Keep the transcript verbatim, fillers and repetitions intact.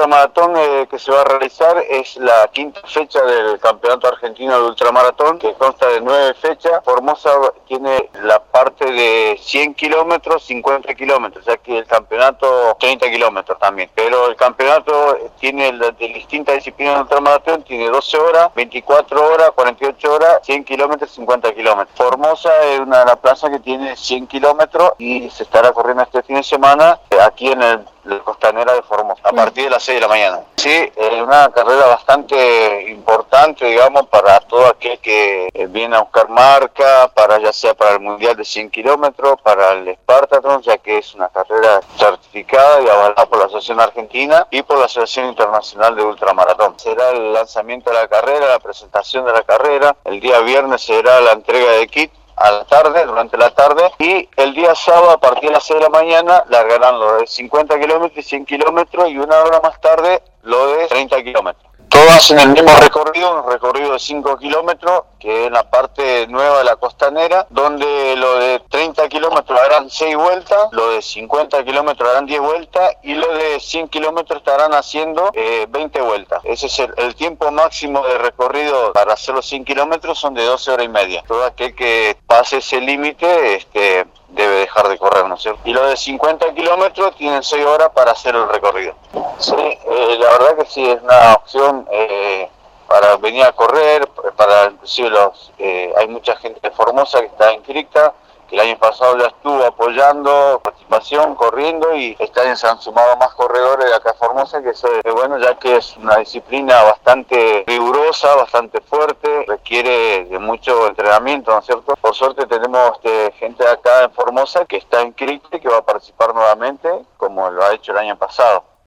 ultramaratón eh, que se va a realizar es la quinta fecha del Campeonato Argentino de Ultramaratón, que consta de nueve fechas. Formosa tiene la parte de cien kilómetros, cincuenta kilómetros, ya que el campeonato treinta kilómetros también. Pero el campeonato tiene de distintas disciplinas de ultramaratón, tiene doce horas, veinticuatro horas, cuarenta y ocho horas, cien kilómetros, cincuenta kilómetros. Formosa es una de las plazas que tiene cien kilómetros y se estará corriendo este fin de semana eh, aquí en el la costanera de Formosa, a partir de las seis de la mañana. Sí, es una carrera bastante importante, digamos, para todo aquel que viene a buscar marca, para ya sea para el Mundial de cien kilómetros, para el Spartathlon, ya que es una carrera certificada y avalada por la Asociación Argentina y por la Asociación Internacional de Ultramaratón. Será el lanzamiento de la carrera, la presentación de la carrera, el día viernes será la entrega de kit a la tarde, durante la tarde, y el día sábado a partir de las seis de la mañana largarán los de cincuenta kilómetros y cien kilómetros y una hora más tarde lo de treinta kilómetros. Todos hacen el mismo recorrido, un recorrido de cinco kilómetros, que es la parte nueva de la costanera, donde lo de treinta kilómetros harán seis vueltas, lo de cincuenta kilómetros harán diez vueltas y lo de cien kilómetros estarán haciendo eh, veinte vueltas. Ese es el, el tiempo máximo de recorrido para hacer los cien kilómetros, son de doce horas y media. Todo aquel que pase ese límite este, debe dejar de correr, ¿no es cierto? Y lo de cincuenta kilómetros tienen seis horas para hacer el recorrido. Sí, eh, la verdad que sí, es una opción eh, para venir a correr, para inclusive los, eh, hay mucha gente de Formosa que está inscrita, que el año pasado ya estuvo apoyando, participación, corriendo, y este año se han sumado más corredores de acá a Formosa, que eso es bueno, ya que es una disciplina bastante rigurosa, bastante fuerte, requiere de mucho entrenamiento, ¿no es cierto? Por suerte tenemos este, gente acá en Formosa que está inscrita y que va a participar nuevamente, como lo ha hecho el año pasado.